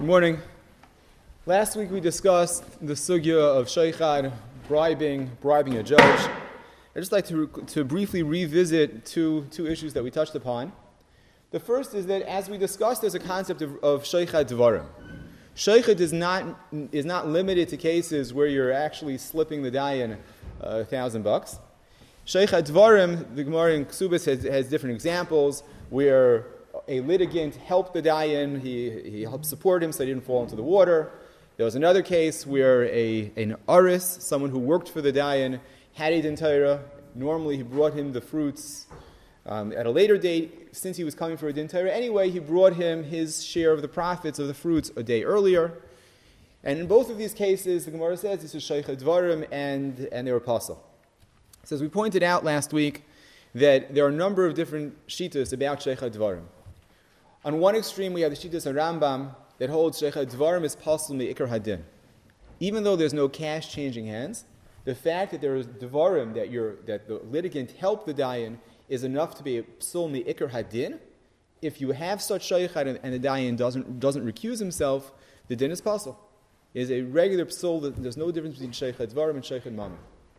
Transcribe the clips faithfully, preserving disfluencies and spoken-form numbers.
Good morning. Last week we discussed the sugya of sheichad, bribing, bribing a judge. I'd just like to, to briefly revisit two, two issues that we touched upon. The first is that, as we discussed, there's a concept of, of sheichad dvarim. Sheichad is not, is not limited to cases where you're actually slipping the dayan a thousand bucks. Sheichad dvarim, the Gemara in Ksubas has, has different examples where a litigant helped the dayan, he, he helped support him so he didn't fall into the water. There was another case where a, an aris, someone who worked for the dayan, had a din Torah. Normally he brought him the fruits um, at a later date. Since he was coming for a din Torah anyway, he brought him his share of the profits of the fruits a day earlier. And in both of these cases, the Gemara says this is sheichad dvarim, and, and they were pasul. So as we pointed out last week, that there are a number of different shittas about sheichad dvarim. On one extreme, we have the shittas of Rambam that holds sheichad dvarim is pasul me'ikar hadin. Even though there's no cash changing hands, the fact that there is dvarim that you're, that the litigant helped the dayan is enough to be a psul me'ikar hadin. If you have such sheichad and, and the dayan doesn't doesn't recuse himself, the din is pasul. It is a regular psul. There's no difference between sheichad dvarim and sheichad mammon.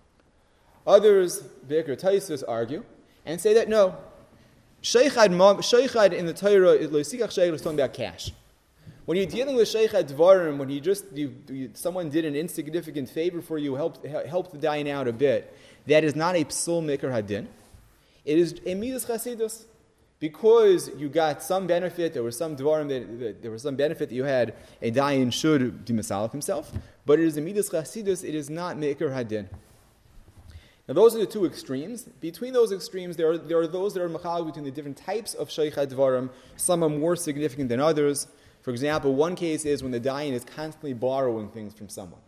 Others, Be'ikar Taisus, argue and say that no, sheichad sheichad in the Torah is talking about cash. When you're dealing with sheichad dvarim, when you just you, you, someone did an insignificant favor for you, helped helped the dayan out a bit, that is not a psul me'ikar hadin. It is a midas chasidus, because you got some benefit. There was some dvarim that, that there was some benefit that you had. A dayan should be mesalef himself, but it is a midas chasidus. It is not me'ikar hadin. Now, those are the two extremes. Between those extremes, there are, there are those that are machal between the different types of sheichad dvarim. Some are more significant than others. For example, one case is when the dayan is constantly borrowing things from someone.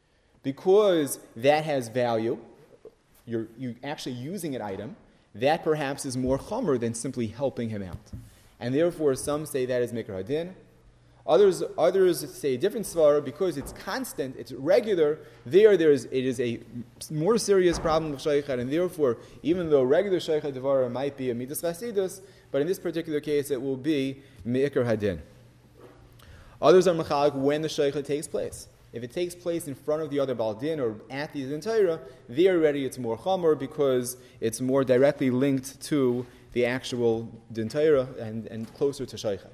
Because that has value, you're, you're actually using an item, that perhaps is more chomer than simply helping him out. And therefore, some say that is mikra hadin. Others, others say a different svara, because it's constant, it's regular. There, there is it is a more serious problem of sheichad, and therefore, even though regular sheichad devara might be a midas chasidus, but in this particular case, it will be me'ikar hadin. Others are machalik when the sheichad takes place. If it takes place in front of the other baldin or at the din Torah, there already it's more chomer because it's more directly linked to the actual din Torah and, and closer to sheichad.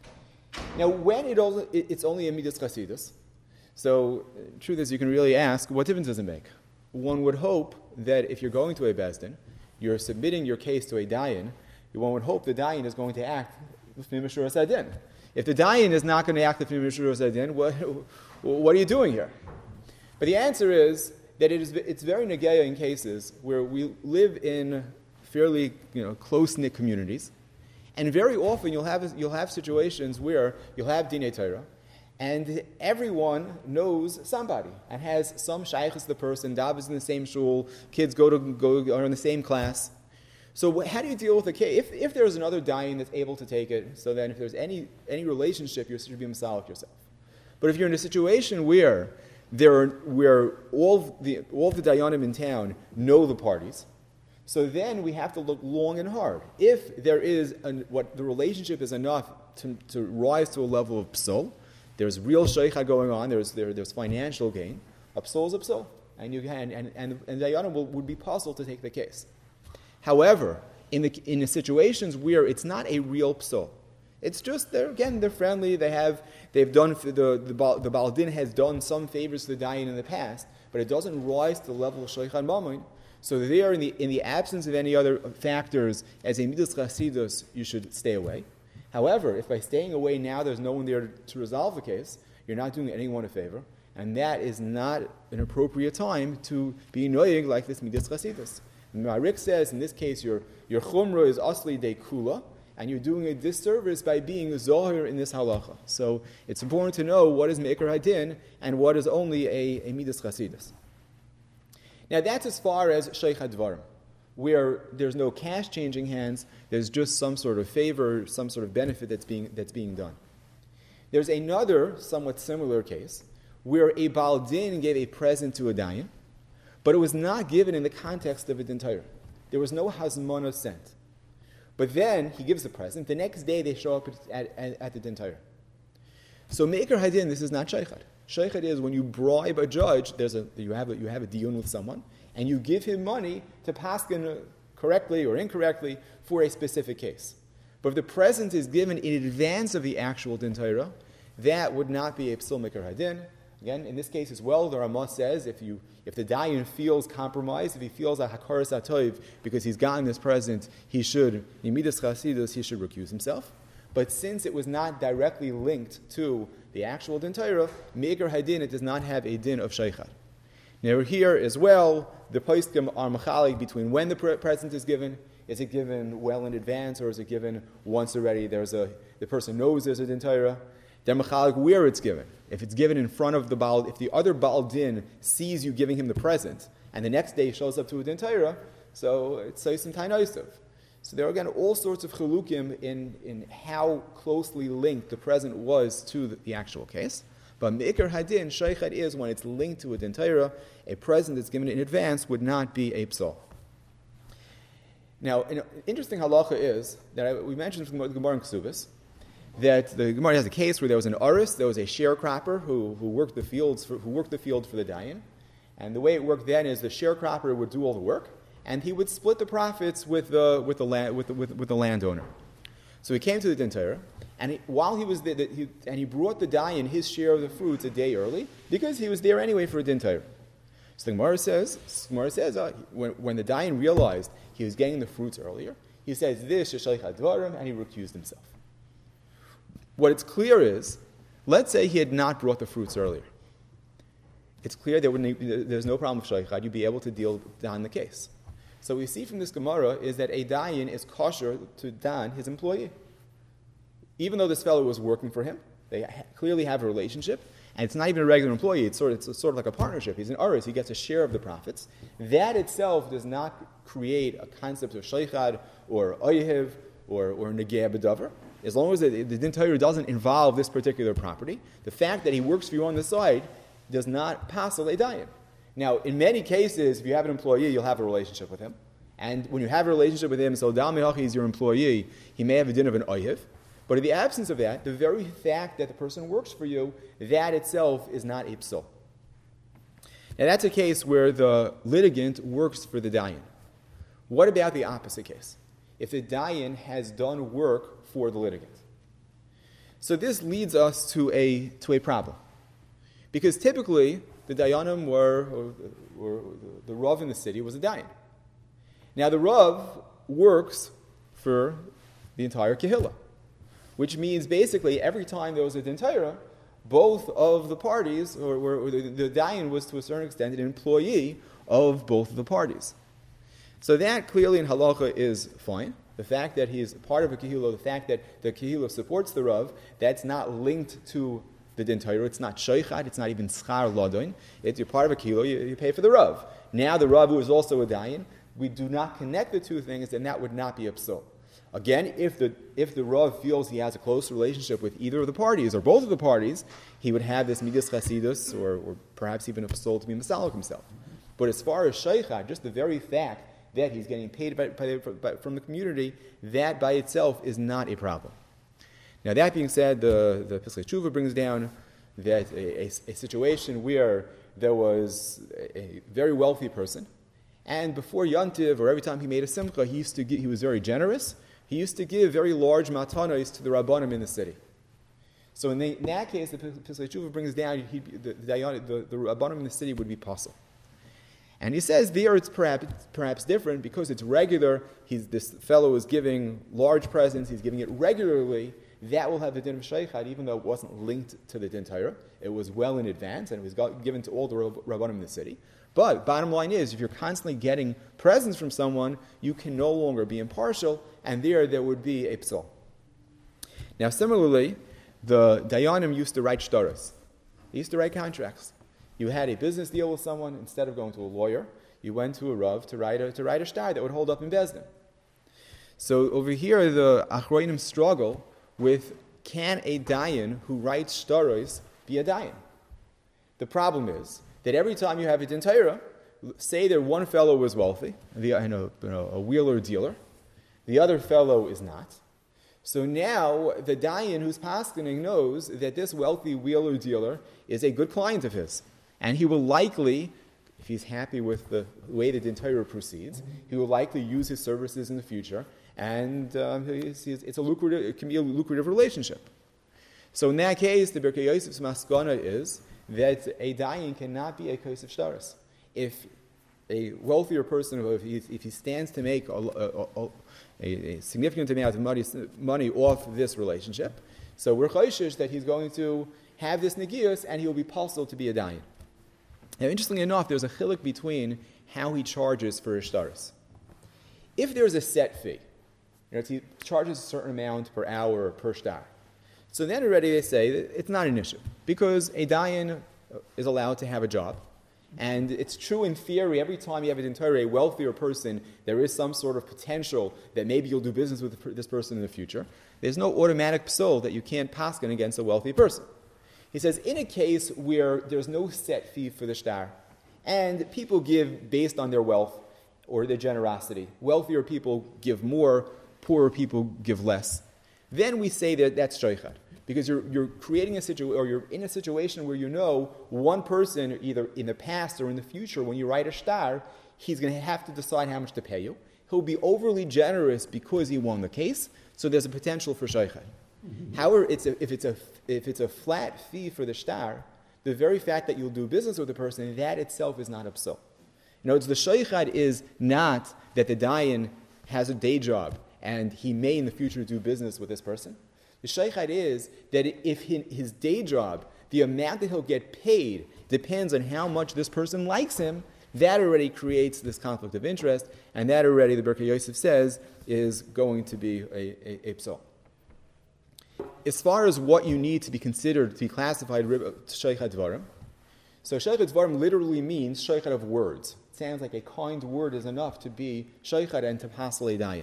Now, when it also, it, it's only a midas chasidus, so uh, truth is, you can really ask, what difference does it make? One would hope that if you're going to a bezdin, you're submitting your case to a dayan, one would hope the dayan is going to act l'fnei mishuras hadin. If the dayan is not going to act l'fnei mishuras hadin, what, what are you doing here? But the answer is that it is, it's very negeya in cases where we live in fairly you know, close-knit communities. And very often you'll have you'll have situations where you'll have dinei Torah, and everyone knows somebody and has some shaykhs to the person. Dab is in the same shul, kids go to go are in the same class. So how do you deal with a case if if there's another dayan that's able to take it? So then, if there's any any relationship, you should be mesalef yourself. But if you're in a situation where there are, where all the all the dayanim in town know the parties, so then we have to look long and hard. If there is an, what the relationship is enough to, to rise to a level of psul, there's real sheichad going on, there's there, there's financial gain, a psul is a psul. And you can and and, and dayanim will would be puzzled to take the case. However, in the in the situations where it's not a real psul, it's just they're again they're friendly, they have they've done the the the baldin has done some favors to the dayan in the past, but it doesn't rise to the level of sheichad mammon. So there, in the in the absence of any other factors, as a midas chasidus, you should stay away. However, if by staying away now there's no one there to resolve the case, you're not doing anyone a favor, and that is not an appropriate time to be noyig like this midas chasidus. Marik says in this case your your chumrah is asli de kula, and you're doing a disservice by being zohir in this halacha. So it's important to know what is me'ikar hadin and what is only a, a midas chasidus. Now that's as far as sheichad dvarim, where there's no cash changing hands, there's just some sort of favor, some sort of benefit that's being that's being done. There's another somewhat similar case where a baldin gave a present to a dayan, but it was not given in the context of a din Torah. There was no hazmana sent. But then he gives the present. The next day they show up at, at, at the din Torah. So Me'ikar Hadin, this is not Sheikhad. Sheikhad is when you bribe a judge, there's a, you, have a, you have a diyun with someone, and you give him money to paskin correctly or incorrectly for a specific case. But if the present is given in advance of the actual din Torah, that would not be a psul Me'ikar Hadin. Again, in this case as well, the Ramah says if you if the dayan feels compromised, if he feels a hakaras atoiv because he's gotten this present, he should, imidas chasidus, he should recuse himself. But since it was not directly linked to the actual din Torah, Me'ikar Hadin, it does not have a din of sheikhad. Now here as well, the poskim are machalik between when the present is given. Is it given well in advance, or is it given once already? There's a the person knows there's a din Torah. They're machalik where it's given. If it's given in front of the Baal, if the other Baal Din sees you giving him the present, and the next day shows up to a din Torah, so it's Seisim Tainaisav. So there are again all sorts of chilukim in, in how closely linked the present was to the, the actual case. But Me'ikar Hadin, Sheikhad is when it's linked to a din Torah, a present that's given in advance would not be a psal. Now, an interesting halacha is that I, we mentioned from the Gemara in Ksubis, that the Gemara has a case where there was an aris, there was a sharecropper who, who worked the fields for, who worked the field for the dayan, and the way it worked then is the sharecropper would do all the work, and he would split the profits with the with the land with the, with, with the landowner. So he came to the din Torah, and he, while he was there, the, he, and he brought the dayan his share of the fruits a day early because he was there anyway for a din Torah. So the Gemara says, the Gemara says uh, when, when the dayan realized he was getting the fruits earlier, he says this sheshaych hadvarim, and he recused himself. What it's clear is, let's say he had not brought the fruits earlier. It's clear there wouldn't, there's no problem with sheikhad. You'd be able to deal down the case. So what we see from this Gemara is that a dayan is kosher to dan his employee. Even though this fellow was working for him, they ha- clearly have a relationship, and it's not even a regular employee, it's sort of, it's sort of like a partnership. He's an aris, he gets a share of the profits. That itself does not create a concept of sheikhad or oyehiv or, or negeh b'davar. As long as the, the din Torah doesn't involve this particular property, the fact that he works for you on the side does not pass a dayan. Now, in many cases, if you have an employee, you'll have a relationship with him. And when you have a relationship with him, so Dal Mehachi is your employee, he may have a din of an oyev. But in the absence of that, the very fact that the person works for you, that itself is not a psul. Now, that's a case where the litigant works for the dayan. What about the opposite case? If the dayan has done work for the litigant. So this leads us to a to a problem. Because typically, the dayanim were, or, or the Rav in the city was a dayan. Now the Rav works for the entire Kehillah, which means basically every time there was a din Torah, both of the parties, or, or, or the, the dayan was to a certain extent an employee of both of the parties. So that clearly in halacha is fine. The fact that he is part of a kehillah, the fact that the kehillah supports the Rav, that's not linked to the din Torah. It's not sheikhad, it's not even schar ladon. It's you're part of a kehillah, you, you pay for the Rav. Now the Rav, who is also a dayan, we do not connect the two things, then that would not be a psul. Again, if the if the Rav feels he has a close relationship with either of the parties or both of the parties, he would have this midas chasidus, or, or perhaps even a psul to be masalik himself. But as far as sheikhad, just the very fact that he's getting paid by, by, by, from the community, that by itself is not a problem. Now that being said, the, the Pesach Tshuva brings down that a, a, a situation where there was a, a very wealthy person, and before Yantiv, or every time he made a simcha, he used to give, he was very generous, he used to give very large matanos to the Rabbanim in the city. So in, the, in that case, the Pesach Tshuva brings down, he, the, the, the, the Rabbanim in the city would be pasul. And he says there it's perhaps, perhaps different because it's regular. He's, this fellow is giving large presents. He's giving it regularly. That will have the din of sheikhad, even though it wasn't linked to the din Torah. It was well in advance, and it was got, given to all the Rabbanim in the city. But bottom line is, if you're constantly getting presents from someone, you can no longer be impartial, and there there would be a psul. Now similarly, the dayanim used to write shtaros. They used to write contracts. You had a business deal with someone, instead of going to a lawyer, you went to a Rav to write a, to write a shtar that would hold up in Bezdin. So over here, the Achroinim struggle with, can a dayan who writes shtaros be a dayan? The problem is that every time you have a din Torah, say that one fellow was wealthy, the, you know, you know, a wheeler dealer, the other fellow is not. So now the dayan who's paskening knows that this wealthy wheeler dealer is a good client of his, and he will likely, if he's happy with the way the Torah proceeds, he will likely use his services in the future, and um, it's, it's a lucrative, it can be a lucrative relationship. So in that case, the Birkei Yosef's maskana is that a dayan cannot be a kosef shtaris. If a wealthier person, if he, if he stands to make a, a, a, a significant amount of money, money off this relationship, so we're chayshish that he's going to have this negius and he'll be possible to be a dayan. Now, interestingly enough, there's a chiluk between how he charges for his shtaris. If there's a set fee, you know, he charges a certain amount per hour or per shtar, so then already they say that it's not an issue because a dayan is allowed to have a job. And it's true in theory, every time you have an entire a wealthier person, there is some sort of potential that maybe you'll do business with this person in the future. There's no automatic psol that you can't paskin against a wealthy person. He says, in a case where there's no set fee for the shtar, and people give based on their wealth or their generosity, wealthier people give more, poorer people give less, then we say that that's shaychad. Because you're, you're creating a situation, or you're in a situation where you know one person, either in the past or in the future, when you write a shtar, he's going to have to decide how much to pay you. He'll be overly generous because he won the case, so there's a potential for shaychad. Mm-hmm. However, it's a, if, it's a, if it's a flat fee for the shtar, the very fact that you'll do business with the person, that itself is not a psul. In other words, the shaychad is not that the dayan has a day job and he may in the future do business with this person. The shaychad is that if his day job, the amount that he'll get paid, depends on how much this person likes him, that already creates this conflict of interest, and that already, the Birkei Yosef says, is going to be a, a, a psal. As far as what you need to be considered to be classified shaychad dvarim, so shaychad dvarim literally means shaychad of words. It sounds like a kind word is enough to be shaychad and to pasal a dayan.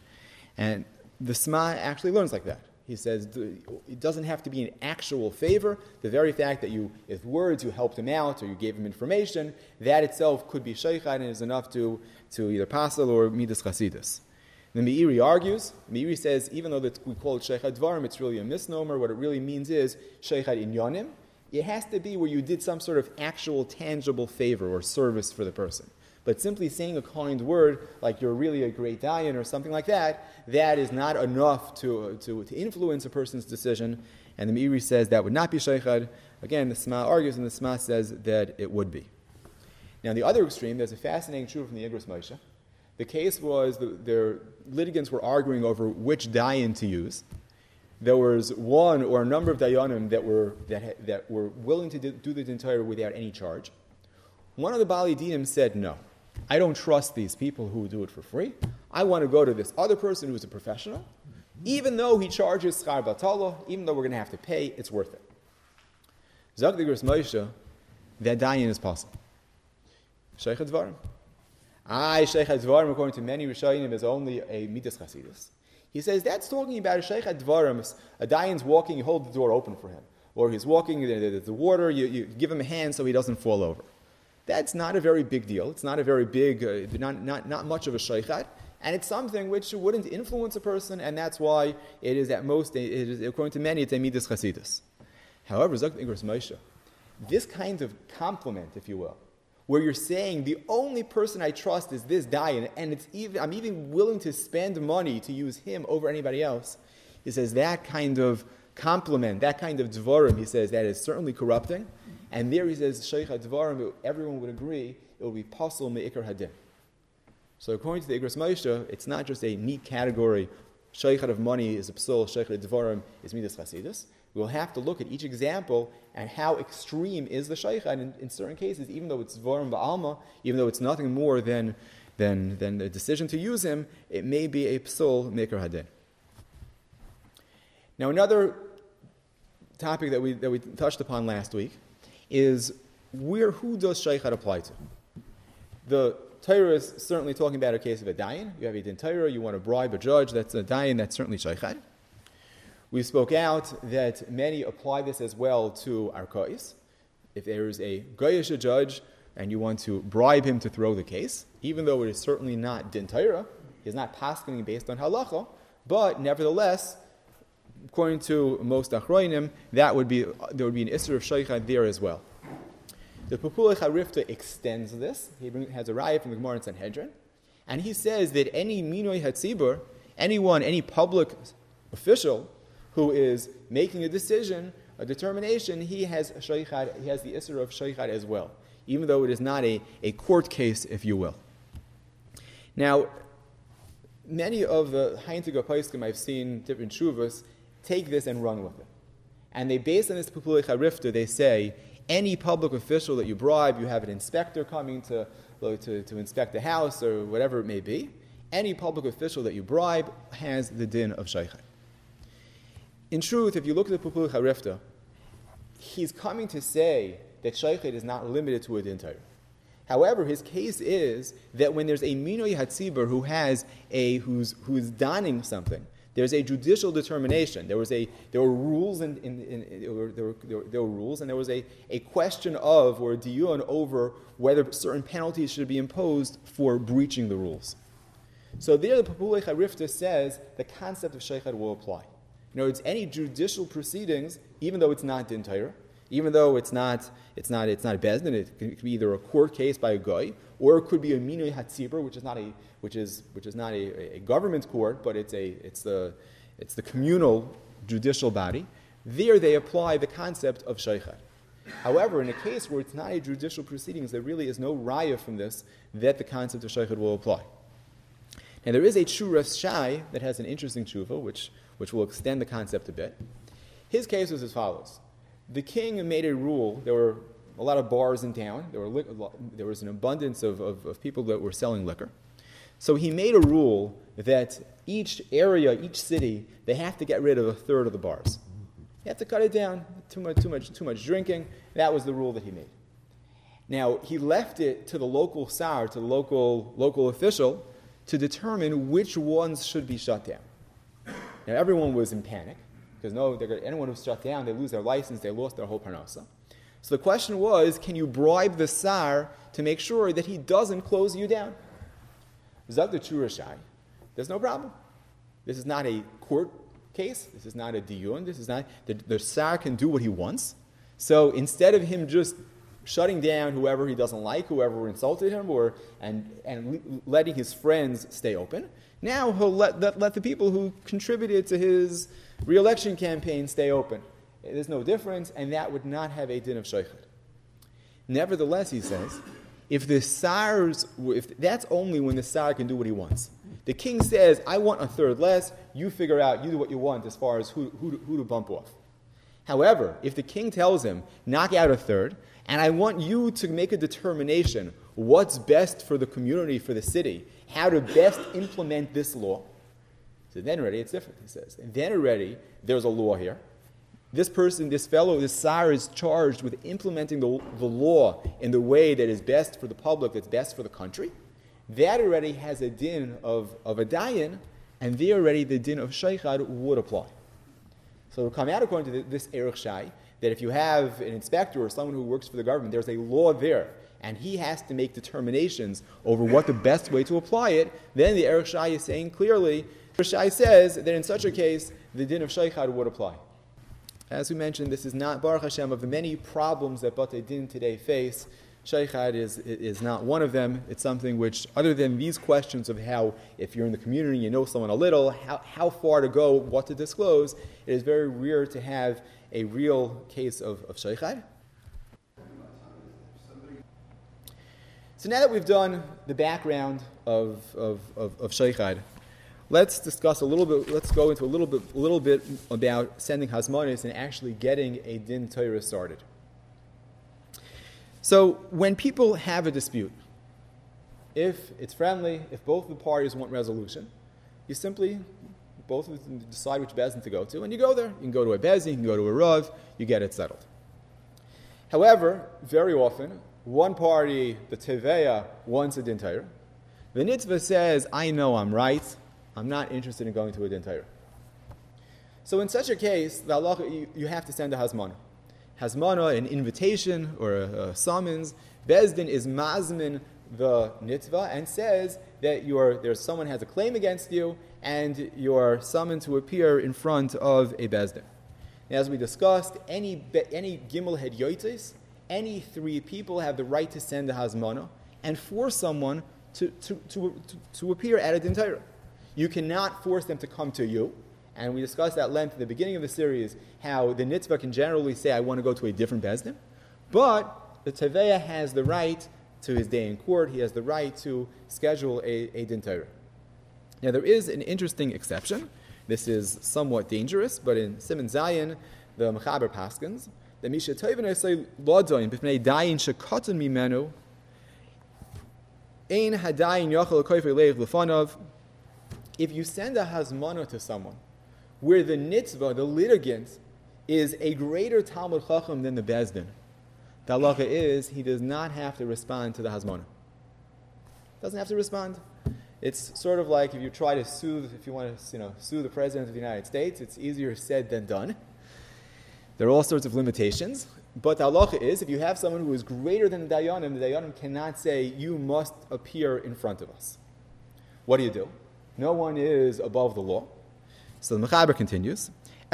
And the Sma actually learns like that. He says it doesn't have to be an actual favor. The very fact that you, with words, you helped him out or you gave him information, that itself could be shaychad and is enough to, to either pasal or midas chasidus. The Meiri argues. Meiri says even though that we call it shaychad dvarim, it's really a misnomer. What it really means is shaychad inyanim. It has to be where you did some sort of actual, tangible favor or service for the person. But simply saying a kind word, like you're really a great dayan or something like that, that is not enough to, to, to influence a person's decision. And the Meiri says that would not be shaychad. Again, the Sma argues, and the Sma says that it would be. Now, on the other extreme, there's a fascinating truth from the Igros Moshe. The case was the, their litigants were arguing over which dayan to use. There was one or a number of dayanim that were that that were willing to do, do the entire without any charge. One of the Bali Dinim said, no, I don't trust these people who do it for free. I want to go to this other person who's a professional. Even though he charges schar batala, even though we're going to have to pay, it's worth it. Zog the Igros Moshe, that dayan is possible. Shaychad dvarim. I shaychad dvarim, according to many Rishonim, is only a midas chasidus. He says that's talking about a shaychad dvarim. A dayan's walking, you hold the door open for him. Or he's walking, there's the water, you, you give him a hand so he doesn't fall over. That's not a very big deal. It's not a very big, uh, not, not, not much of a shaychad. And it's something which wouldn't influence a person, and that's why it is at most, it is, according to many, it's a midas chasidus. However, Zok Igros Moshe, this kind of compliment, if you will, where you're saying the only person I trust is this dayan, and it's even I'm even willing to spend money to use him over anybody else. He says that kind of compliment, that kind of dvarim, he says that is certainly corrupting. And there he says shaychad dvarim, everyone would agree it will be pasul me'ikar hadin. So according to the Igros Moshe, it's not just a neat category. Shaychad of money is a psul, shaychad dvarim is midas chasidus. We'll have to look at each example and how extreme is the shaychad. In, in certain cases, even though it's dvarim ba'alma, even though it's nothing more than than than a decision to use him, it may be a psul me'ikar hadin. Now another topic that we that we touched upon last week is where who does shaychad apply to? The Torah is certainly talking about a case of a dayan. You have a din Torah, you want to bribe a judge, that's a dayan, that's certainly shaychad. We spoke out that many apply this as well to arkais. If there is a goyish judge and you want to bribe him to throw the case, even though it is certainly not din Torah, he's not paskening based on halacha, but nevertheless, according to most Achroinim, that would be there would be an Isser of Sheikhad there as well. The Pepulei Charifta extends this. He has a raya from the Gemara in Sanhedrin, and he says that any Minoi Hatzibur, anyone, any public official who is making a decision, a determination, he has Sheikhad, he has the Isser of Sheikhad as well, even though it is not a, a court case, if you will. Now, many of the Heintiga Paiskim I've seen, different shuvas, take this and run with it. And they base on this Pepulei Charifta, they say, any public official that you bribe, you have an inspector coming to, to, to inspect the house or whatever it may be, any public official that you bribe has the din of Sheikhad. In truth, if you look at the Pepulei Charifta, he's coming to say that Sheikhad is not limited to a din Torah. However, his case is that when there's a Minoi Hatzibur who has a who's who's donning something, there's a judicial determination. There was a there were rules and in, in, in, there, were, there, were, there, were, there were rules, and there was a, a question of or a diyun over whether certain penalties should be imposed for breaching the rules. So there, the Pepulei Charifta says the concept of Sheikhad will apply. In other words, any judicial proceedings, even though it's not din Torah, even though it's not it's not it's not a bezdin, it can be either a court case by a guy, or it could be a minoi hatzibur, which is not a which is which is not a, a government court, but it's a it's the it's the communal judicial body. There they apply the concept of sheikhad. However, in a case where it's not a judicial proceedings, there really is no raya from this that the concept of sheikhad will apply. Now there is a Churas Shai that has an interesting tshuva, which which will extend the concept a bit. His case was as follows. The king made a rule. There were a lot of bars in town. There, were li- there was an abundance of, of, of people that were selling liquor. So he made a rule that each area, each city, they have to get rid of a third of the bars. You have to cut it down. Too much, too much, too much drinking. That was the rule that he made. Now, he left it to the local sar, to the local, local official, to determine which ones should be shut down. Now, everyone was in panic. Because no, gonna, anyone who's shut down, they lose their license, they lost their whole parnasa. So the question was, can you bribe the sar to make sure that he doesn't close you down? Zag the Churashai, there's no problem. This is not a court case. This is not a diyun. This is not, the, the sar can do what he wants. So instead of him just shutting down whoever he doesn't like, whoever insulted him, or and, and letting his friends stay open, now he'll let, let, let the people who contributed to his re-election campaign stay open. There's no difference, and that would not have a din of sheikhad. Nevertheless, he says, if the sars, if that's only when the sar can do what he wants. The king says, I want a third less, you figure out, you do what you want as far as who, who, who to bump off. However, if the king tells him, knock out a third, and I want you to make a determination what's best for the community, for the city, how to best implement this law, so then already it's different, he says. And then already there's a law here. This person, this fellow, this sar is charged with implementing the, the law in the way that is best for the public, that's best for the country. That already has a din of, of a dayan, and there already the din of sheikhad would apply. So it will come out according to this Erech Shai, that if you have an inspector or someone who works for the government, there's a law there, and he has to make determinations over what the best way to apply it, then the Erech Shai is saying clearly, Erech Shai says that in such a case, the din of sheikhad would apply. As we mentioned, this is not, Baruch Hashem, of the many problems that Batei Din today face, sheikhad is, is not one of them. It's something which, other than these questions of how, if you're in the community, you know someone a little, how, how far to go, what to disclose, it is very rare to have a real case of, of sheikhad. So now that we've done the background of, of, of, of sheikhad, let's discuss a little bit, let's go into a little bit, a little bit about sending hazmanis and actually getting a din Torah started. So when people have a dispute, if it's friendly, if both of the parties want resolution, you simply, both of them decide which bezin to go to, and you go there. You can go to a bezin, you can go to a rav, you get it settled. However, very often, one party, the teveya, wants a din Torah. The nitzvah says, I know I'm right, I'm not interested in going to a din Torah. So in such a case, the halacha, you, you have to send a hazmana. Hazmana, an invitation or a, a summons. Bezdin is mazmin the nitzvah and says that you're, there's someone has a claim against you and you're summoned to appear in front of a bezdin. As we discussed, any any gimel head yoitis, any three people have the right to send a hazmana and force someone to, to, to, to, to appear at a din Torah. You cannot force them to come to you. And we discussed at length at the beginning of the series how the nitzvah can generally say, I want to go to a different bezdin. But the teveya has the right to his day in court. He has the right to schedule a, a din Torah. Now there is an interesting exception. This is somewhat dangerous, but in Siman Zayin, the Mechaber Paskins, the Misha Toivin Esay Lodoin, Bifnei Dayin Shekatan Mimenu, Ein Hadayin Yochel Koifer Leich Lefanov. If you send a hazmana to someone where the nitzvah, the litigant, is a greater Talmud Chacham than the Bezdin, the halacha is he does not have to respond to the hazmana. Doesn't have to respond. It's sort of like if you try to sue, if you want to, you know, sue the President of the United States, it's easier said than done. There are all sorts of limitations, but the halacha is if you have someone who is greater than the dayanim, the dayanim cannot say, you must appear in front of us. What do you do? No one is above the law. So the Mechaber continues,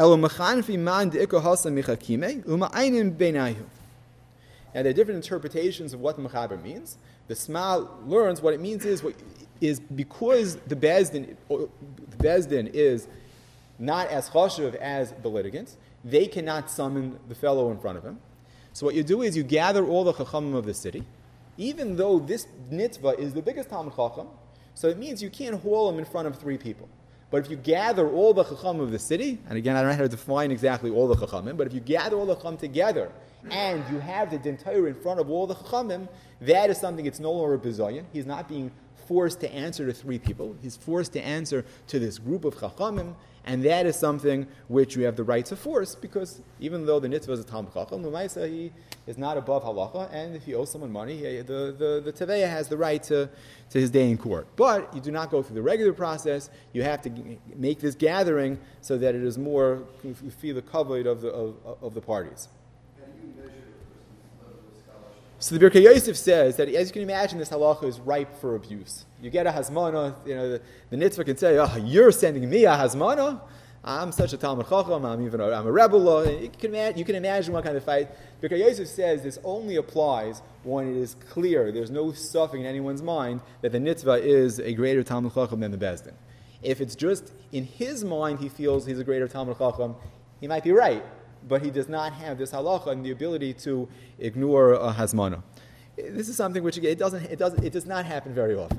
now there are different interpretations of what the Mechaber means. The Sma learns what it means is what is because the Bezdin, the Bezdin is not as chashuv as the litigants, they cannot summon the fellow in front of him. So what you do is you gather all the chachamim of the city, even though this nitzvah is the biggest Talmud Chacham, so it means you can't haul him in front of three people. But if you gather all the chachamim of the city, and again I don't know how to define exactly all the chachamim, but if you gather all the chachamim together, and you have the din Torah in front of all the chachamim, that is something, it's no longer a bizayon. He's not being forced to answer to three people. He's forced to answer to this group of chachamim, and that is something which you have the right to force, because even though the nitzvah is a Talmud Chacham, the Maisa, he is not above halacha, and if he owes someone money, he, the, the, the Teveya has the right to, to his day in court. But you do not go through the regular process. You have to g- make this gathering so that it is more, you feel the coverage of the, of, of the parties. So the Birkei Yosef says that, as you can imagine, this halacha is ripe for abuse. You get a hazmana, you know, the, the nitzvah can say, oh, you're sending me a hazmana? I'm such a Talmud Chacham, I'm even a, I'm a rebel. You can, imagine, you can imagine what kind of fight. Birkei Yosef says this only applies when it is clear, there's no suffix in anyone's mind, that the nitzvah is a greater Talmud Chacham than the Bezdin. If it's just in his mind he feels he's a greater Talmud Chacham, he might be right. But he does not have this halacha and the ability to ignore a hazmana. This is something which it doesn't, it doesn't, it does not happen very often.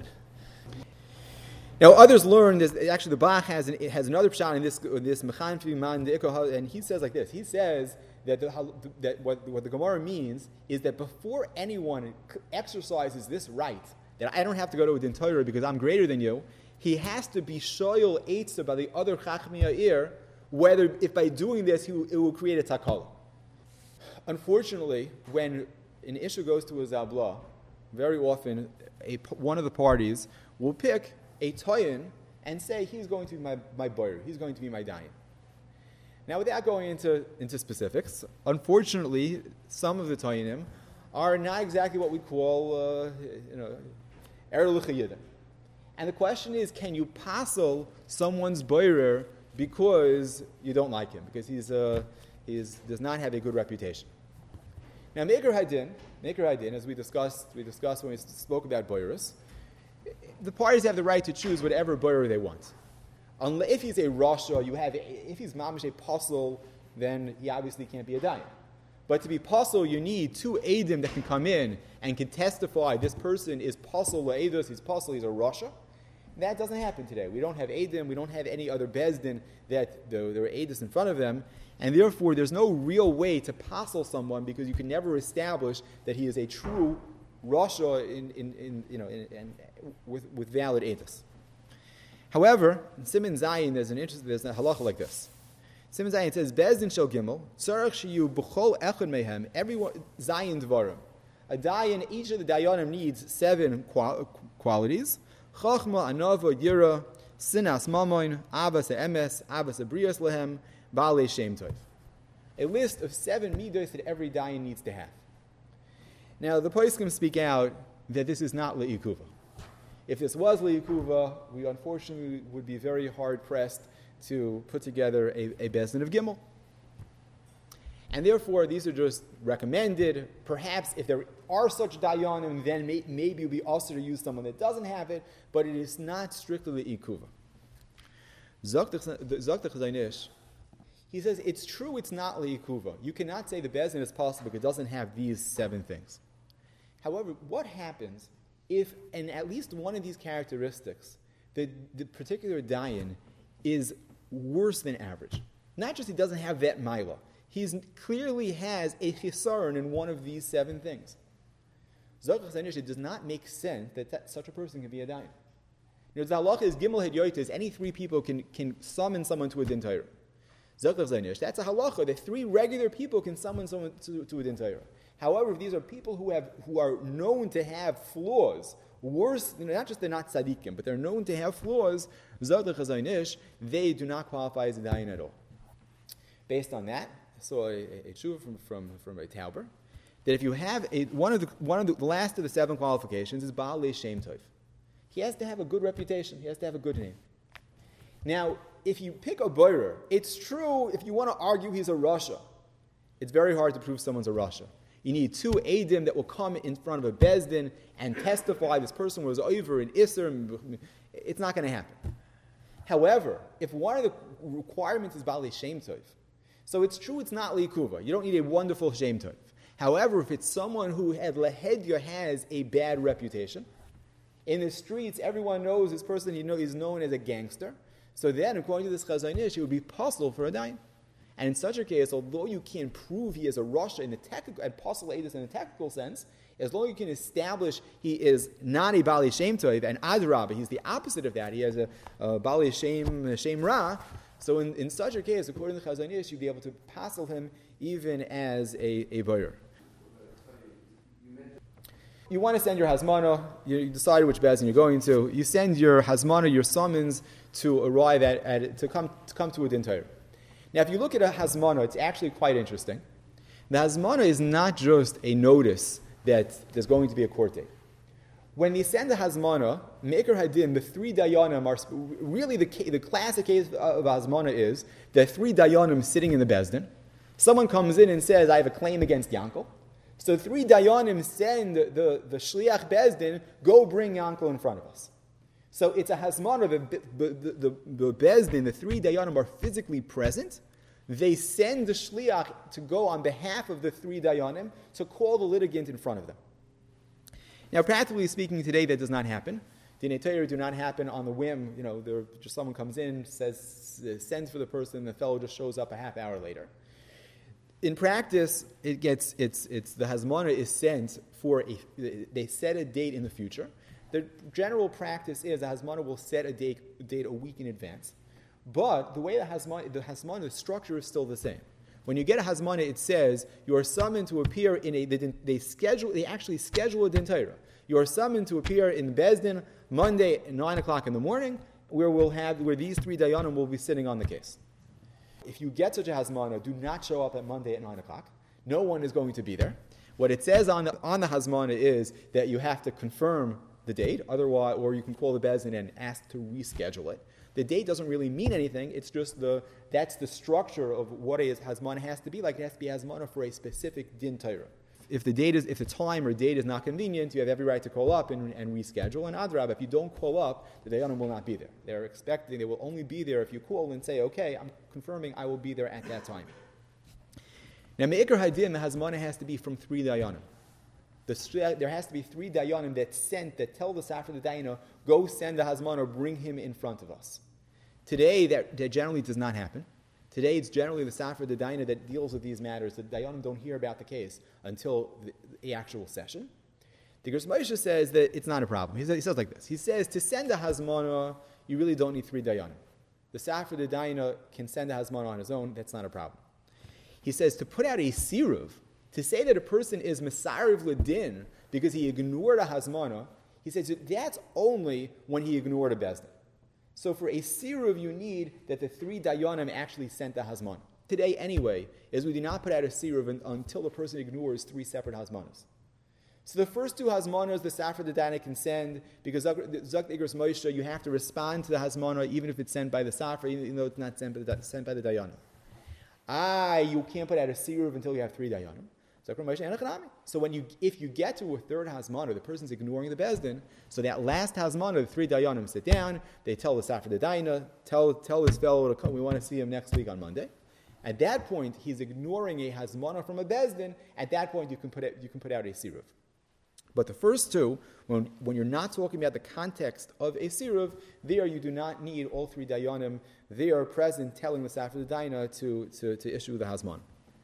Now, others learn this. Actually, the Bach has an, it has another pshat in this this mechan fi man de'ikoh, and he says like this. He says that the, that what, what the Gemara means is that before anyone exercises this right, that I don't have to go to a din Torah because I'm greater than you, he has to be shoyel eitzah by the other chachmei ha'ir, whether if by doing this he will, it will create a takala. Unfortunately, when an issue goes to a zabla, very often a, one of the parties will pick a toyin and say he's going to be my, my boyer, he's going to be my dayan. Now, without going into, into specifics, unfortunately, some of the toyinim are not exactly what we call, uh, you know, er l'chayidim. And the question is, can you passel someone's boyer because you don't like him, because he's uh, he's does not have a good reputation? Now, Me'ikar Hadin, Me'ikar Hadin, as we discussed, we discussed when we spoke about boyers, the parties have the right to choose whatever boyer they want. Unless, if he's a rasha, you have if he's mamish a pasel, then he obviously can't be a dayan. But to be pasel, you need two edim that can come in and can testify this person is pasel la'edus, he's pasel, he's a rasha. That doesn't happen today. We don't have Eidim, we don't have any other Bezdin that there, there are Eidus in front of them, and therefore there's no real way to passel someone because you can never establish that he is a true Rasha in, in, in, you know, in, in, with, with valid Eidus. However, in Siman Zayin there's an interest, there's a halacha like this. Siman Zayin says, Bezdin shel gimel, tzarech shiyu b'chol echad mehem, everyone, Zayin dvarim. A dayan, each of the dayanim needs seven qual- qualities. Chachma, Anava, Yira, Sinas Mamoin, Avas Emes, Avas Abrias Lehem, Baalei Shem Tov. A list of seven midos that every dayan needs to have. Now, the poskim speak out that this is not le'ikuva. If this was le'ikuva, we unfortunately would be very hard-pressed to put together a, a Bezdin of Gimel. And therefore, these are just recommended. Perhaps if there are such dayanim, then may, maybe it would be also to use someone that doesn't have it, but it is not strictly le'ikuva. Zok the Chazon Ish, he says, it's true it's not le'ikuva. You cannot say the Bezdin is possible because it doesn't have these seven things. However, what happens if, in at least one of these characteristics, the, the particular dayan is worse than average? Not just he doesn't have that maila, he clearly has a chisaron in one of these seven things. Zok the Chazon Ish, it does not make sense that, that such a person can be a dayan. You know, the halacha is gimel hedyotis, any three people can, can summon someone to a din Torah. Zok the Chazon Ish, that's a halacha, that three regular people can summon someone to, to a din Torah. However, if these are people who have who are known to have flaws, worse, you know, not just they're not tzaddikim, but they're known to have flaws, Zok the Chazon Ish, they do not qualify as a dayan at all. Based on that, I saw a, a, a tshuva from, from, from a Tauber, that if you have a, one of the one of the, the last of the seven qualifications is Baal Shem Tov. He has to have a good reputation. He has to have a good name. Now, if you pick a boirer, it's true if you want to argue he's a Rasha, it's very hard to prove someone's a Rasha. You need two Eidim that will come in front of a Bezdin and testify this person was over in Isser. It's not going to happen. However, if one of the requirements is Baal Shem Tov, so it's true it's not Likuva. You don't need a wonderful Shem Tov. However, if it's someone who had Lahedya has a bad reputation, in the streets everyone knows this person, you know, is known as a gangster, so then according to this Chazon Ish, it would be possible for a dayan. And in such a case, although you can't prove he is a Rasha in the technical, and possible Adis in a technical sense, as long as you can establish he is not a Bali Shem Tov, and Adrabah, he's the opposite of that, he has a, a Bali Shem, Shem Ra, so in, in such a case, according to Chazon Ish, you'd be able to passel him even as a, a boyer. You want to send your hazmana, you, you decide which bezin you're going to, you send your hazmana, your summons, to arrive at, at to come to come to a din Torah. Now, if you look at a hazmana, it's actually quite interesting. The hazmana is not just a notice that there's going to be a court date. When they send the hazmana, Me'ikar Hadin, the three dayanim are really the the classic case of hazmana is the three dayanim sitting in the bezdin. Someone comes in and says, "I have a claim against Yankel." So three dayanim send the, the, the shliach bezdin, go bring Yankel in front of us. So it's a hazmana, the, the, the, the bezdin, the three dayanim are physically present. They send the shliach to go on behalf of the three dayanim to call the litigant in front of them. Now, practically speaking, today that does not happen. Dinei Torah do not happen on the whim. You know, there, just someone comes in, says, sends for the person, the fellow just shows up a half hour later. In practice, it gets it's it's the hazmana is sent for a they set a date in the future. The general practice is the hazmana will set a date a date a week in advance, but the way the hazmana the hazmana the structure is still the same. When you get a hazmana, it says you are summoned to appear in a they, they schedule they actually schedule a din Torah. You are summoned to appear in Bezdin Monday at nine o'clock in the morning, where we'll have where these three dayanim will be sitting on the case. If you get such a hazmana, do not show up at Monday at nine o'clock. No one is going to be there. What it says on the, on the hazmana is that you have to confirm the date, otherwise, or you can call the bezdin and ask to reschedule it. The date doesn't really mean anything. It's just the that's the structure of what a hazmana has to be like. It has to be hazmana for a specific din Torah. If the date is, if the time or date is not convenient, you have every right to call up and, and reschedule. And adrab, if you don't call up, the dayanim will not be there. They're expecting they will only be there if you call and say, "Okay, I'm confirming I will be there at that time." Now, me'ikar hadin, the hazmana has to be from three dayanim. The, there has to be three dayanim that sent that tell the safra the dayana, go send the hazmana or bring him in front of us. Today, that, that generally does not happen. Today, it's generally the Safra the Daina that deals with these matters. The Dayanim don't hear about the case until the, the actual session. The Ger Moshe says that it's not a problem. He says, he says like this. He says, to send a Hazmana, you really don't need three Dayanim. The Safra the Daina can send a Hazmana on his own. That's not a problem. He says, to put out a Siruv, to say that a person is Mesariv Ladin because he ignored a Hazmana, he says that that's only when he ignored a Bezdin. So for a siruv, you need that the three dayanim actually sent the hazman. Today, anyway, is we do not put out a siruv until the person ignores three separate hazmanas. So the first two hazmanos, the Safra Daina can send, because Zak Igros Moshe, you have to respond to the hazmana even if it's sent by the Safra, even though it's not sent by the, sent by the Dayanim. Ah, you can't put out a siruv until you have three Dayanim. So when you, if you get to a third hazmana, the person's ignoring the bezdin. So that last hazmana, the three dayanim sit down. They tell the Safra Daina, tell tell this fellow to come. We want to see him next week on Monday. At that point, he's ignoring a hazmana from a bezdin. At that point, you can put it, you can put out a siruv. But the first two, when, when you're not talking about the context of a siruv, there you do not need all three dayanim. They are present, telling the Safra Daina to, to to issue the hazman.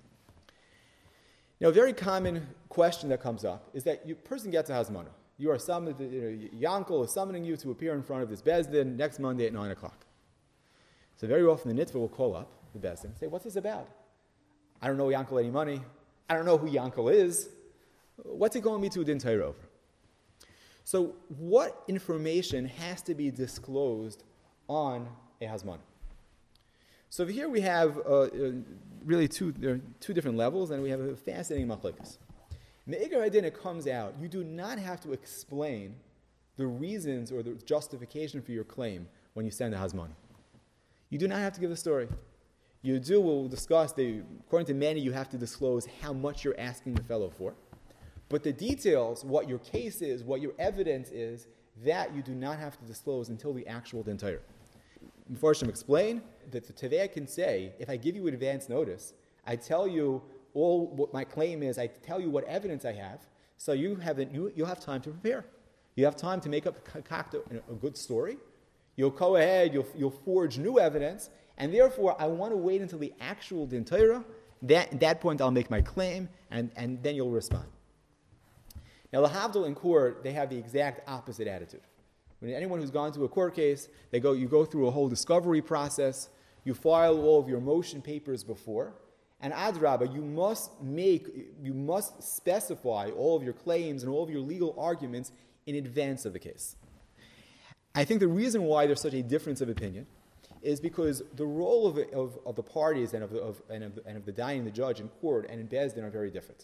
Now, a very common question that comes up is that a person gets a hazmana. You are summoned, you know, Yankel is summoning you to appear in front of this bezdin next Monday at nine o'clock. So very often the nitva will call up the bezdin and say, "What's this about? I don't know Yankel any money. I don't know who Yankel is. What's he calling me to a din Torah over?" So what information has to be disclosed on a hazmana? So over here we have uh, uh, really two, there are two different levels, and we have a fascinating machlokes. In the Iker Hadin, it comes out, you do not have to explain the reasons or the justification for your claim when you send a hazman. You do not have to give the story. You do, we'll discuss, the, according to many, you have to disclose how much you're asking the fellow for. But the details, what your case is, what your evidence is, that you do not have to disclose until the actual din Torah. Mepharshim explain that the Tevei can say, if I give you advance notice, I tell you all what my claim is, I tell you what evidence I have, so you have a, you, you'll have time to prepare. You have time to make up a, a good story. You'll go ahead, you'll, you'll forge new evidence, and therefore I want to wait until the actual din Torah. That, at that point I'll make my claim, and, and then you'll respond. Now, Lahavdil in court, they have the exact opposite attitude. When anyone who's gone to a court case, they go, you go through a whole discovery process, you file all of your motion papers before, and adrabah, you must make, you must specify all of your claims and all of your legal arguments in advance of the case. I think the reason why there's such a difference of opinion is because the role of, of, of the parties and of the, of, and, of the, and of the dying, the judge in court and in Bezdin are very different.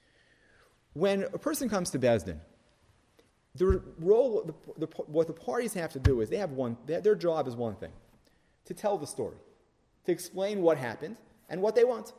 When a person comes to Bezdin, the role, the, the, what the parties have to do is they have one. They have, their job is one thing: to tell the story, to explain what happened and what they want.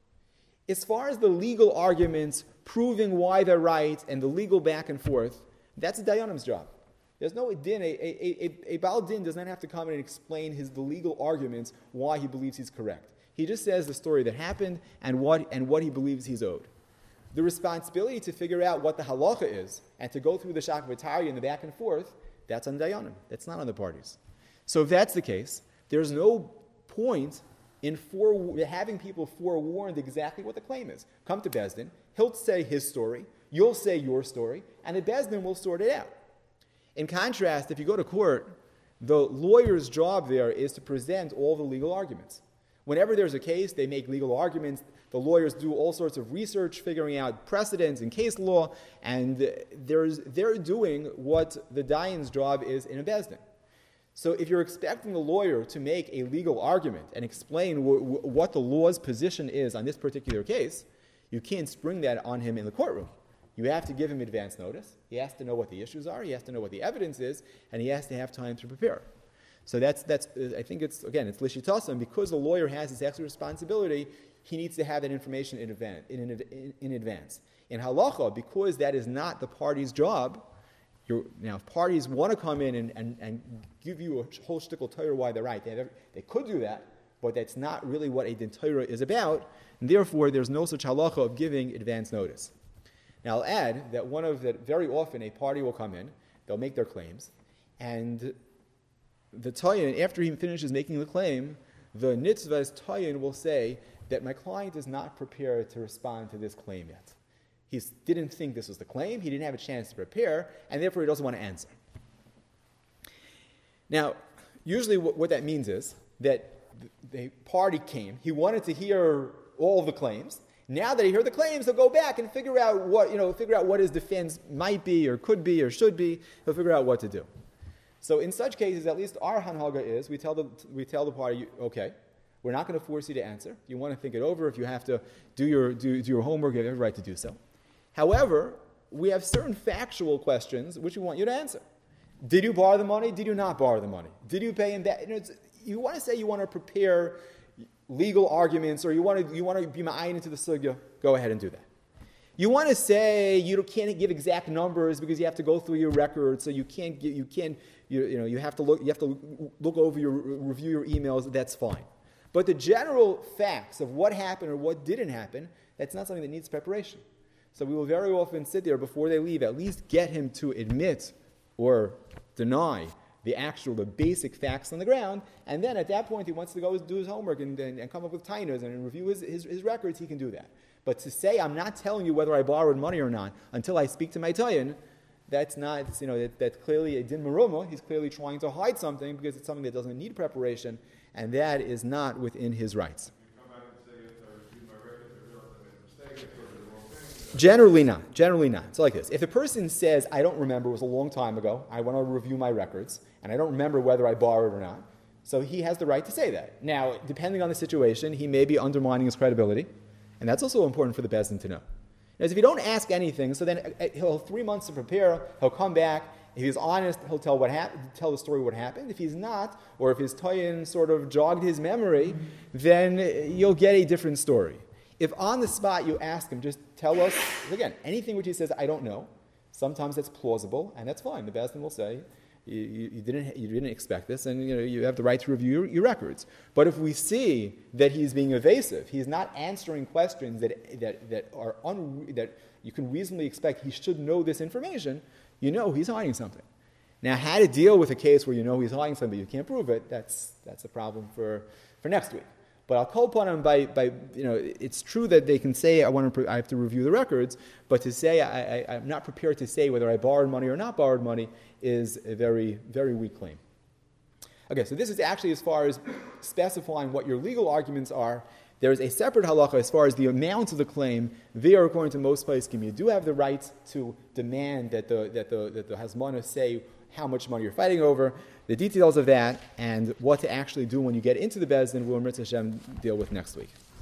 As far as the legal arguments proving why they're right and the legal back and forth, that's a dayanim's job. There's no din. A, a, a, a Baal Din does not have to come in and explain his the legal arguments why he believes he's correct. He just says the story that happened and what and what he believes he's owed. The responsibility to figure out what the halacha is and to go through the shak v'tarya and the back and forth, that's on dayanim. That's not on the parties. So if that's the case, there's no point in fore, having people forewarned exactly what the claim is. Come to Bezdin, he'll say his story, you'll say your story, and the Bezdin will sort it out. In contrast, if you go to court, the lawyer's job there is to present all the legal arguments. Whenever there's a case, they make legal arguments. The lawyers do all sorts of research, figuring out precedents and case law, and there's, they're doing what the dayan's job is in a bezdin. So if you're expecting the lawyer to make a legal argument and explain w- w- what the law's position is on this particular case, you can't spring that on him in the courtroom. You have to give him advance notice. He has to know what the issues are. He has to know what the evidence is, and he has to have time to prepare. So that's, that's I think it's, again, it's lishitasam. Because the lawyer has this extra responsibility, he needs to have that information in advance. In, in, in advance. In halacha, because that is not the party's job, you're, now if parties want to come in and, and, and give you a whole shtickle Torah why they're right, they, have, they could do that, but that's not really what a din Torah is about, and therefore there's no such halacha of giving advance notice. Now I'll add that one of that very often a party will come in, they'll make their claims, and the Tayin, after he finishes making the claim, the Nitzvah's Tayin will say that my client is not prepared to respond to this claim yet. He didn't think this was the claim, he didn't have a chance to prepare, and therefore he doesn't want to answer. Now, usually what, what that means is that the party came, he wanted to hear all of the claims. Now that he heard the claims, he'll go back and figure out what, you know, figure out what his defense might be or could be or should be. He'll figure out what to do. So in such cases, at least our hanhaga is, we tell the, we tell the party, okay, we're not going to force you to answer. You want to think it over. If you have to do your, do, do your homework, you have every right to do so. However, we have certain factual questions which we want you to answer. Did you borrow the money? Did you not borrow the money? Did you pay him back? You know, it's, you want to say you want to prepare legal arguments, or you want to you want to be ma'ayin into the sugya, go ahead and do that. You want to say you can't give exact numbers because you have to go through your records, so you can't get, you can't you, you know you have to look you have to look over your review your emails. That's fine, but the general facts of what happened or what didn't happen, that's not something that needs preparation. So we will very often sit there before they leave, at least get him to admit or deny the actual, the basic facts on the ground, and then at that point he wants to go do his homework and, and, and come up with tainas and review his, his, his records, he can do that. But to say, I'm not telling you whether I borrowed money or not until I speak to my tayin, that's not, you know, that, that's clearly a din maruma. He's clearly trying to hide something because it's something that doesn't need preparation, and that is not within his rights. Generally not. Generally not. It's like this. If a person says, I don't remember, it was a long time ago, I want to review my records, and I don't remember whether I borrowed or not, so he has the right to say that. Now, depending on the situation, he may be undermining his credibility, and that's also important for the Beis Din to know. Because if you don't ask anything, so then he'll have three months to prepare, he'll come back, if he's honest, he'll tell what hap- tell the story what happened. If he's not, or if his tayin sort of jogged his memory, then you'll get a different story. If on the spot you ask him, just tell us, again, anything which he says, I don't know, sometimes that's plausible, and that's fine. The Beis Din will say, you, you, you, didn't, you didn't expect this, and you know, you have the right to review your, your records. But if we see that he's being evasive, he's not answering questions that, that, that, are un, that you can reasonably expect he should know this information, you know he's hiding something. Now, how to deal with a case where you know he's hiding something but you can't prove it, that's, that's a problem for, for next week. But I'll call upon them by, by, you know, it's true that they can say, I want to, I have to review the records, but to say, I, I, I'm not prepared to say whether I borrowed money or not borrowed money is a very, very weak claim. Okay, so this is actually as far as specifying what your legal arguments are. There is a separate halacha as far as the amount of the claim. There, according to most poskim, you do have the right to demand that the, that the, that the hazmana say how much money you're fighting over. The details of that and what to actually do when you get into the Beis Din, we'll, Mitzvah Hashem, deal with next week.